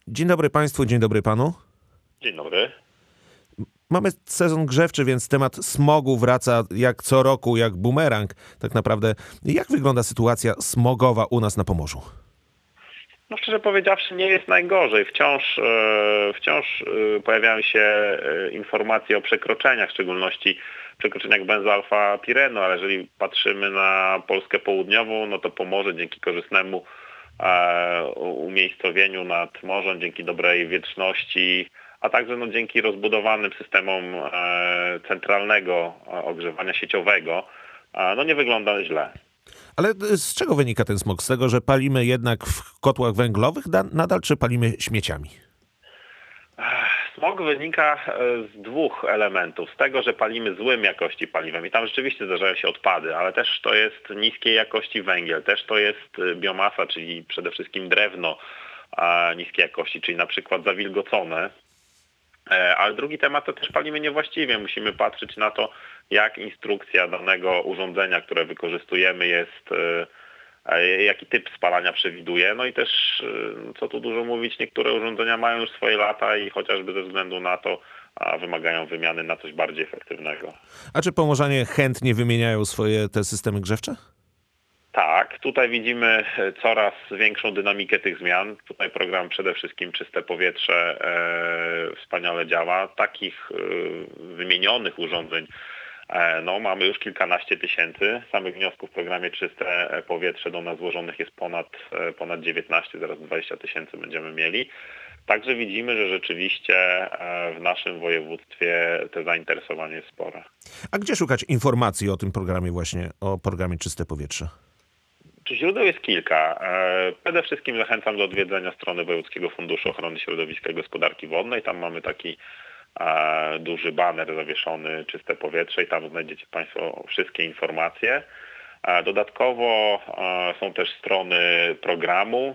Dzień dobry Państwu, dzień dobry Panu. Dzień dobry. Mamy sezon grzewczy, więc temat smogu wraca jak co roku, jak bumerang. Tak naprawdę, jak wygląda sytuacja smogowa u nas na Pomorzu? No szczerze powiedziawszy, nie jest najgorzej. Wciąż pojawiają się informacje o przekroczeniach, w szczególności przekroczeniach benzoalfa-pirenu, ale jeżeli patrzymy na Polskę Południową, no to Pomorze dzięki korzystnemu umiejscowieniu nad morzem, dzięki dobrej wietrzności, a także dzięki rozbudowanym systemom centralnego ogrzewania sieciowego, nie wygląda źle. Ale z czego wynika ten smog? Z tego, że palimy jednak w kotłach węglowych nadal, czy palimy śmieciami? Smog wynika z dwóch elementów. Z tego, że palimy złym jakości paliwem i tam rzeczywiście zdarzają się odpady, ale też to jest niskiej jakości węgiel, też to jest biomasa, czyli przede wszystkim drewno niskiej jakości, czyli na przykład zawilgocone. Ale drugi temat to też palimy niewłaściwie. Musimy patrzeć na to, jak instrukcja danego urządzenia, które wykorzystujemy jest, jaki typ spalania przewiduje. No i też, co tu dużo mówić, niektóre urządzenia mają już swoje lata i chociażby ze względu na to wymagają wymiany na coś bardziej efektywnego. A czy pomorzanie chętnie wymieniają swoje te systemy grzewcze? Tak, tutaj widzimy coraz większą dynamikę tych zmian. Tutaj program przede wszystkim Czyste Powietrze wspaniale działa. Takich wymienionych urządzeń mamy już kilkanaście tysięcy. Samych wniosków w programie Czyste Powietrze do nas złożonych jest ponad 19, zaraz 20 tysięcy będziemy mieli. Także widzimy, że rzeczywiście w naszym województwie to zainteresowanie jest spore. A gdzie szukać informacji o tym programie właśnie, o programie Czyste Powietrze? Źródeł jest kilka. Przede wszystkim zachęcam do odwiedzenia strony Wojewódzkiego Funduszu Ochrony Środowiska i Gospodarki Wodnej. Tam mamy taki duży baner zawieszony Czyste Powietrze i tam znajdziecie Państwo wszystkie informacje. Dodatkowo są też strony programu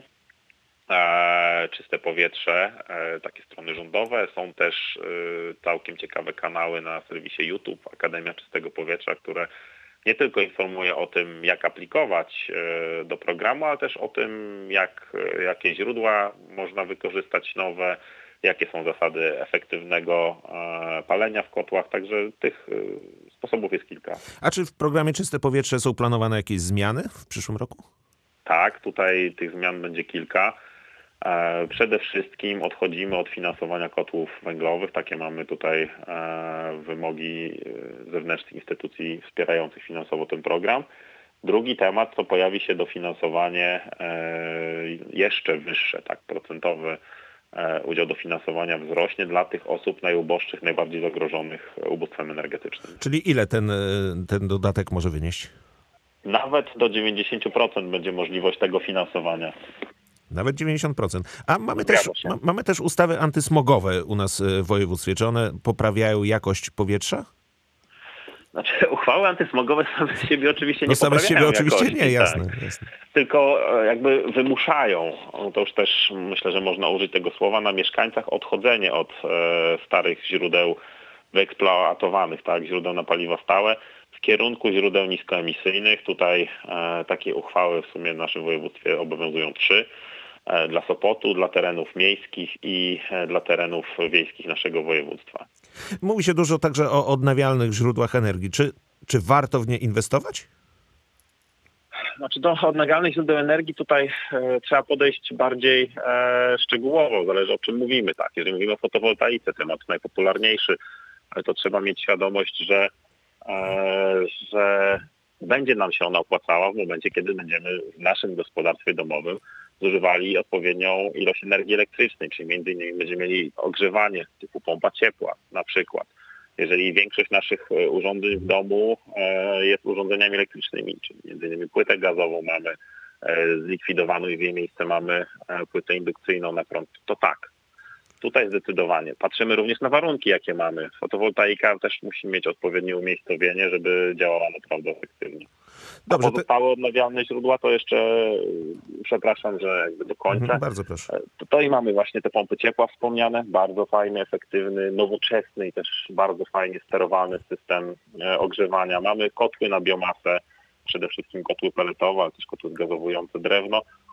Czyste Powietrze, takie strony rządowe. Są też całkiem ciekawe kanały na serwisie YouTube Akademia Czystego Powietrza, które nie tylko informuje o tym, jak aplikować do programu, ale też o tym, jakie źródła można wykorzystać nowe, jakie są zasady efektywnego palenia w kotłach. Także tych sposobów jest kilka. A czy w programie Czyste Powietrze są planowane jakieś zmiany w przyszłym roku? Tak, tutaj tych zmian będzie kilka. Przede wszystkim odchodzimy od finansowania kotłów węglowych. Takie mamy tutaj wymogi zewnętrznych instytucji wspierających finansowo ten program. Drugi temat to pojawi się dofinansowanie jeszcze wyższe, tak, procentowy udział dofinansowania wzrośnie dla tych osób najuboższych, najbardziej zagrożonych ubóstwem energetycznym. Czyli ile ten dodatek może wynieść? Nawet do 90% będzie możliwość tego finansowania. Nawet 90%. A mamy też ustawy antysmogowe u nas w województwie. Czy one poprawiają jakość powietrza? Znaczy, uchwały antysmogowe same z siebie oczywiście nie same z siebie oczywiście jakości, nie, jasne, tak. Jasne. Tylko jakby wymuszają, to już też myślę, że można użyć tego słowa, na mieszkańcach odchodzenie od starych źródeł wyeksploatowanych, tak, źródeł na paliwa stałe, w kierunku źródeł niskoemisyjnych. Tutaj takie uchwały w sumie w naszym województwie obowiązują 3. Dla Sopotu, dla terenów miejskich i dla terenów wiejskich naszego województwa. Mówi się dużo także o odnawialnych źródłach energii. Czy warto w nie inwestować? Znaczy do odnawialnych źródeł energii tutaj trzeba podejść bardziej szczegółowo, zależy o czym mówimy. Tak, jeżeli mówimy o fotowoltaice, temat najpopularniejszy, ale to trzeba mieć świadomość, że będzie nam się ona opłacała w momencie, kiedy będziemy w naszym gospodarstwie domowym zużywali odpowiednią ilość energii elektrycznej, czyli między innymi będziemy mieli ogrzewanie typu pompa ciepła na przykład. Jeżeli większość naszych urządzeń w domu jest urządzeniami elektrycznymi, czyli między innymi płytę gazową mamy zlikwidowaną i w jej miejsce mamy płytę indukcyjną na prąd, to tak. Tutaj zdecydowanie. Patrzymy również na warunki, jakie mamy. Fotowoltaika też musi mieć odpowiednie umiejscowienie, żeby działała naprawdę efektywnie. Dobrze, pozostałe odnawialne źródła to jeszcze, przepraszam, że jakby do końca. Bardzo proszę. To i mamy właśnie te pompy ciepła wspomniane, bardzo fajny, efektywny, nowoczesny i też bardzo fajnie sterowany system ogrzewania. Mamy kotły na biomasę, przede wszystkim kotły peletowe, ale też kotły zgazowujące drewno,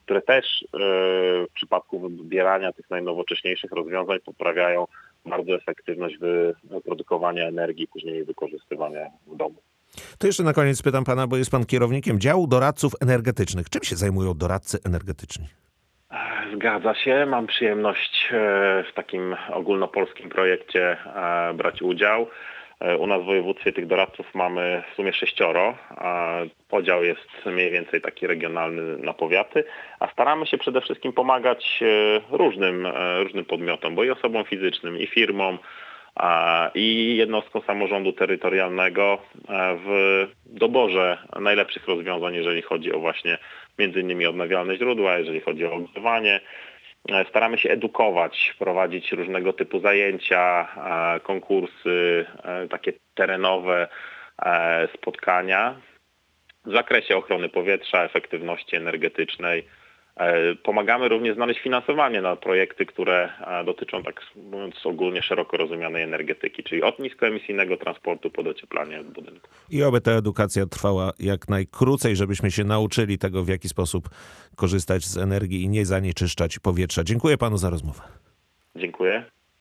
które też w przypadku wybierania tych najnowocześniejszych rozwiązań poprawiają bardzo efektywność wyprodukowania energii, później jej wykorzystywania w domu. To jeszcze na koniec pytam pana, bo jest pan kierownikiem działu doradców energetycznych. Czym się zajmują doradcy energetyczni? Zgadza się. Mam przyjemność w takim ogólnopolskim projekcie brać udział. U nas w województwie tych doradców mamy w sumie 6. Podział jest mniej więcej taki regionalny na powiaty, a staramy się przede wszystkim pomagać różnym podmiotom, bo i osobom fizycznym, i firmom, i jednostkom samorządu terytorialnego w doborze najlepszych rozwiązań, jeżeli chodzi o właśnie między innymi odnawialne źródła, jeżeli chodzi o ogrzewanie. Staramy się edukować, prowadzić różnego typu zajęcia, konkursy, takie terenowe spotkania w zakresie ochrony powietrza, efektywności energetycznej. Pomagamy również znaleźć finansowanie na projekty, które dotyczą, tak mówiąc ogólnie, szeroko rozumianej energetyki, czyli od niskoemisyjnego transportu po docieplanie budynków. I oby ta edukacja trwała jak najkrócej, żebyśmy się nauczyli tego, w jaki sposób korzystać z energii i nie zanieczyszczać powietrza. Dziękuję panu za rozmowę. Dziękuję.